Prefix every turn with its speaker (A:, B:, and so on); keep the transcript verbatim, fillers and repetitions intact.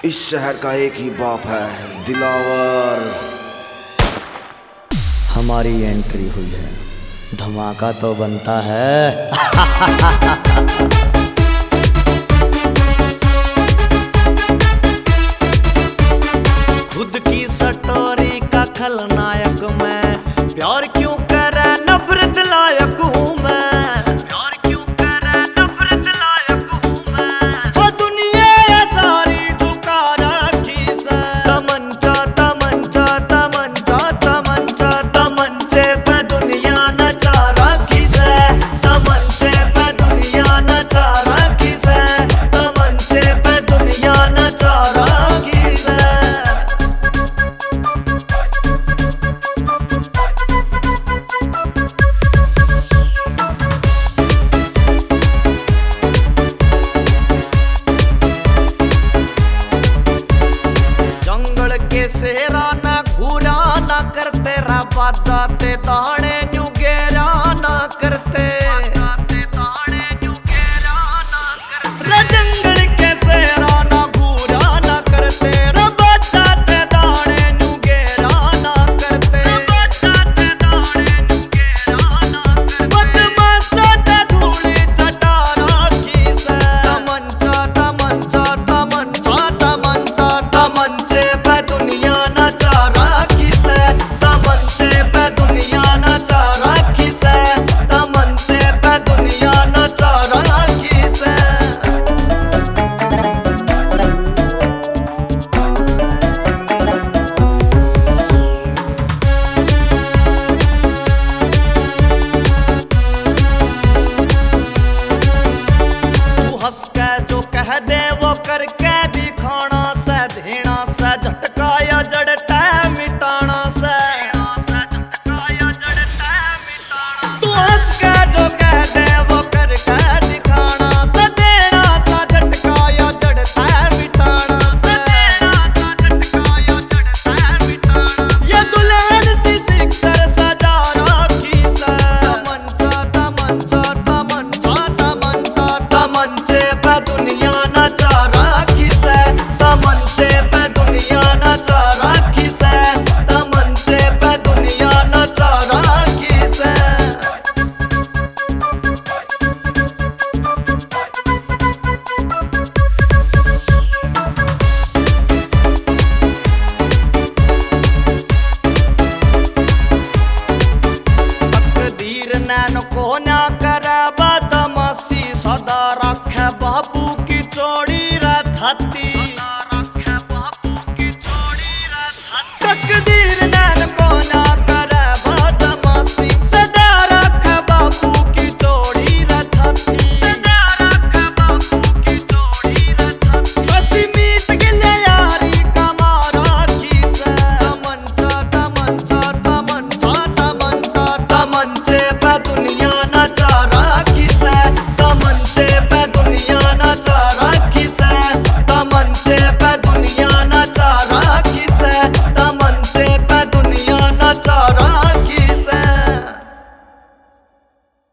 A: इस शहर का एक ही बाप है, दिलावर।
B: हमारी एंट्री हुई है, धमाका तो बनता है। खुद की स्टोरी का खलनायक मैं, प्यार क्यों करे नफरत लायक हूँ मैं, प्यार क्यों करे नफरत लायक हूँ मैं। हो दुनिया ये सारी झुका रखी से, तमंचा तमंचा तमंचा तमंचा तमंचे पे दुनिया नचा रखी से, तमंचे पे दुनिया नचा रखी से, तमंचे पे दुनिया नचा रखी से। सेरा ना घूरा ना करते रा बाजाते ताने न्यू गेरा ना करते, बाजाते ताने न्यू गेरा ना करते। रे जंगल के सेरा ना घूरा ना करते, रे बाजाते ताने न्यू गेरा ना करते, बाजाते ताने न्यू गेरा ना करते। बदमाशा ते धूली चटा राखी से, तमंचा तमंचा तमंचा तमंचा तमंचे पे दुनिया नचा रखी से, तमंचे पे दुनिया नचा रखी से, तमंचे पे दुनिया नचा रखी से। तू हंस के जो कह दे वो करके दिखाना से, धेना से झटका या जड़ता मिटाना से, झटका या जड़ता मिटाना। तू हंस के जो कह दे वो करके दिखाना से, देना सा झटका या जड़ता मिटाना से, देना सा झटका या जड़ता मिटाना। ये दुल्हन सी सिक्सर सजा रखी से, तमंचा तमंचा तमंचा तमंचा तमंचे पे दुनिया नचा रखी से, तमंचे पे दुनिया नचा रखी से, तमंचे पे दुनिया नचा रखी से। तकदीर नैन को ना करे बदमाशी, सदा रखे बाबू की चौड़ी रे छाती।